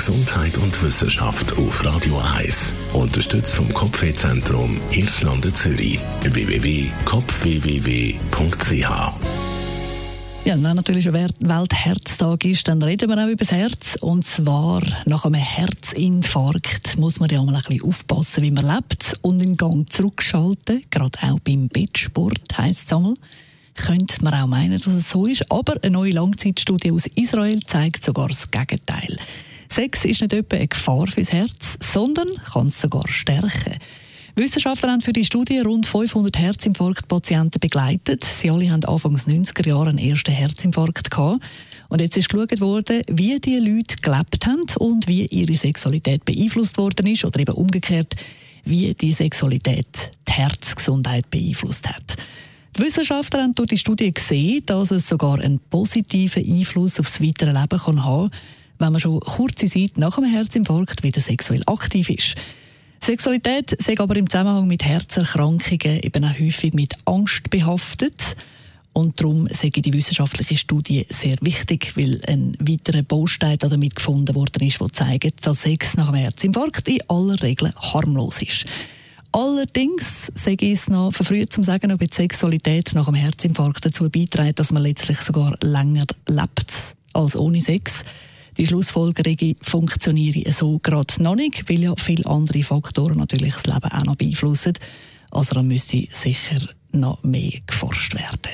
Gesundheit und Wissenschaft auf Radio 1. Unterstützt vom Kopfwehzentrum Irlande Zürich. www.kopfwww.ch. Ja, wenn natürlich schon Weltherztag ist, dann reden wir auch über das Herz. Und zwar nach einem Herzinfarkt muss man ja mal ein bisschen aufpassen, wie man lebt und den Gang zurückschalten. Gerade auch beim Bettsport heisst es einmal. Könnte man auch meinen, dass es so ist. Aber eine neue Langzeitstudie aus Israel zeigt sogar das Gegenteil. Sex ist nicht etwa eine Gefahr fürs Herz, sondern kann es sogar stärken. Wissenschaftler haben für die Studie rund 500 Herzinfarktpatienten begleitet. Sie alle haben Anfangs 90er Jahre einen ersten Herzinfarkt gehabt. Und jetzt ist geschaut worden, wie die Leute gelebt haben und wie ihre Sexualität beeinflusst worden ist oder eben umgekehrt, wie die Sexualität die Herzgesundheit beeinflusst hat. Die Wissenschaftler haben durch die Studie gesehen, dass es sogar einen positiven Einfluss auf das weitere Leben kann haben, wenn man schon kurze Zeit nach einem Herzinfarkt wieder sexuell aktiv ist. Sexualität sei aber im Zusammenhang mit Herzerkrankungen eben auch häufig mit Angst behaftet. Und darum sei die wissenschaftliche Studie sehr wichtig, weil ein weiterer Baustein damit gefunden worden ist, der zeigt, dass Sex nach einem Herzinfarkt in aller Regel harmlos ist. Allerdings sei es noch verfrüht zu sagen, ob die Sexualität nach einem Herzinfarkt dazu beiträgt, dass man letztlich sogar länger lebt als ohne Sex. Die Schlussfolgerung funktioniert so gerade noch nicht, weil ja viele andere Faktoren natürlich das Leben auch noch beeinflussen. Also da müsste sicher noch mehr geforscht werden.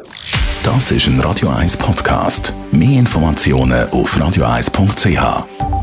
Das ist ein Radio 1 Podcast. Mehr Informationen auf radio1.ch.